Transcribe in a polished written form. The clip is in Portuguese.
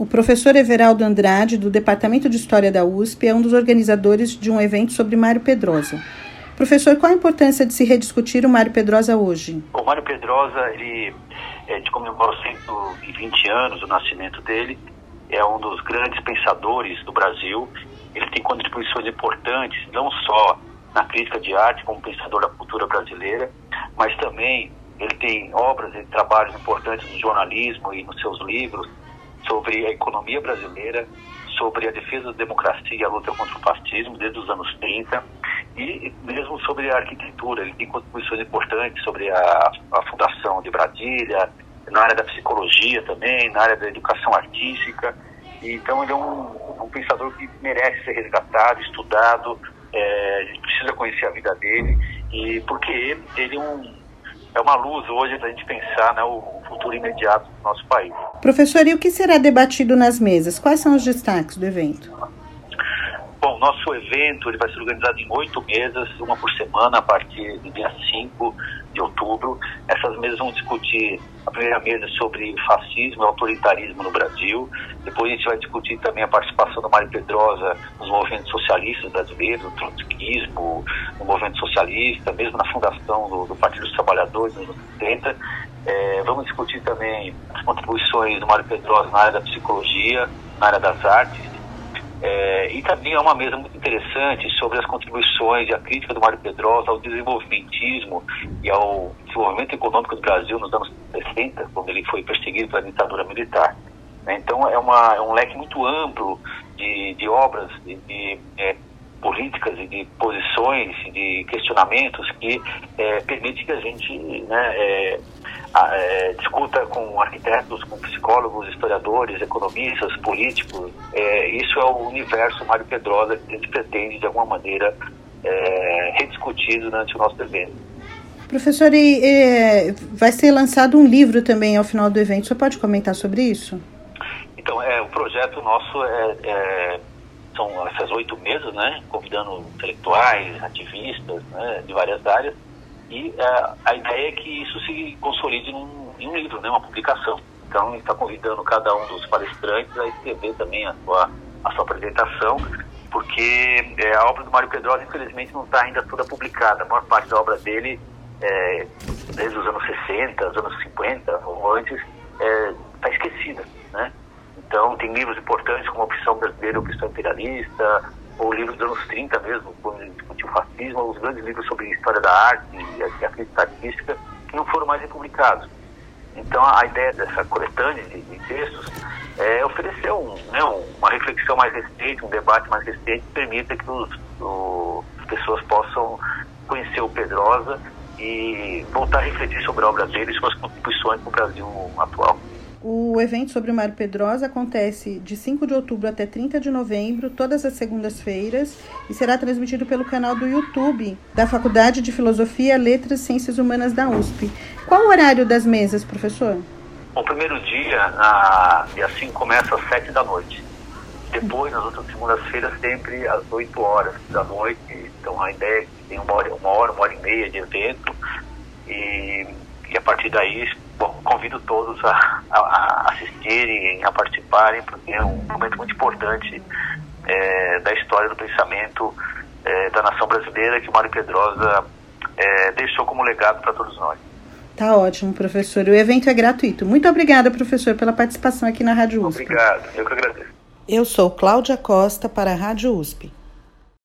O professor Everaldo Andrade, do Departamento de História da USP, é um dos organizadores de um evento sobre Mário Pedrosa. Professor, qual a importância de se rediscutir o Mário Pedrosa hoje? O Mário Pedrosa, ele comemora 120 anos do nascimento dele, é um dos grandes pensadores do Brasil. Ele tem contribuições importantes, não só na crítica de arte, como pensador da cultura brasileira, mas também ele tem obras e trabalhos importantes no jornalismo e nos seus livros sobre a economia brasileira, sobre a defesa da democracia e a luta contra o fascismo desde os anos 30, e mesmo sobre a arquitetura. Ele tem contribuições importantes sobre a fundação de Brasília, na área da psicologia também, na área da educação artística. Então ele é um pensador que merece ser resgatado, estudado. A gente precisa conhecer a vida dele, e porque ele é uma luz hoje para a gente pensar, né, o futuro imediato do nosso país. Professor, e o que será debatido nas mesas? Quais são os destaques do evento? Bom, nosso evento ele vai ser organizado em 8 mesas, uma por semana, a partir do dia 5 de outubro. Essas mesas vão discutir a primeira mesa sobre fascismo e autoritarismo no Brasil. Depois a gente vai discutir também a participação do Mário Pedrosa nos movimentos socialistas brasileiros, no trotskismo, no movimento socialista, mesmo na fundação do Partido dos Trabalhadores nos anos 70. Vamos discutir também as contribuições do Mário Pedrosa na área da psicologia, na área das artes. E também é uma mesa muito interessante sobre as contribuições e a crítica do Mário Pedrosa ao desenvolvimentismo e ao desenvolvimento econômico do Brasil nos anos 60, quando ele foi perseguido pela ditadura militar. Então é um leque muito amplo de obras, de políticas e de posições, de questionamentos que permite que a gente discuta com arquitetos, com psicólogos, historiadores, economistas, políticos. Isso é o universo Mário Pedrosa que a gente pretende, de alguma maneira, rediscutir durante o nosso evento. Professor, vai ser lançado um livro também ao final do evento. O senhor pode comentar sobre isso? Então, o projeto nosso são essas 8 mesas, né, convidando intelectuais, ativistas, né, de várias áreas. E a ideia é que isso se consolide em um livro, né, uma publicação. Então, a gente está convidando cada um dos palestrantes a escrever também a sua apresentação, porque a obra do Mário Pedrosa, infelizmente, não está ainda toda publicada. A maior parte da obra dele, desde os anos 60, os anos 50 ou antes, está esquecida, né? Então, tem livros importantes como Opção Brasileira, Opção Imperialista, ou livros dos anos 30 mesmo, quando ele discutiu o fascismo, os grandes livros sobre história da arte e a crítica artística, que não foram mais republicados. Então, a ideia dessa coletânea de textos é oferecer uma reflexão mais recente, um debate mais recente, que permita que as pessoas possam conhecer o Pedrosa e voltar a refletir sobre a obra dele e suas contribuições para o Brasil atual. O evento sobre o Mário Pedrosa acontece de 5 de outubro até 30 de novembro, todas as segundas-feiras, e será transmitido pelo canal do YouTube da Faculdade de Filosofia, Letras e Ciências Humanas da USP. Qual o horário das mesas, professor? O primeiro dia, dia 5, começa às 7 da noite. Depois, nas outras segundas-feiras, sempre às 8 horas da noite. Então, a ideia é que tem uma hora e meia de evento. E a partir daí, convido todos a assistirem, a participarem, porque é um momento muito importante da história do pensamento da nação brasileira, que o Mário Pedrosa deixou como legado para todos nós. Tá ótimo, professor. O evento é gratuito. Muito obrigada, professor, pela participação aqui na Rádio USP. Obrigado, eu que agradeço. Eu sou Cláudia Costa para a Rádio USP.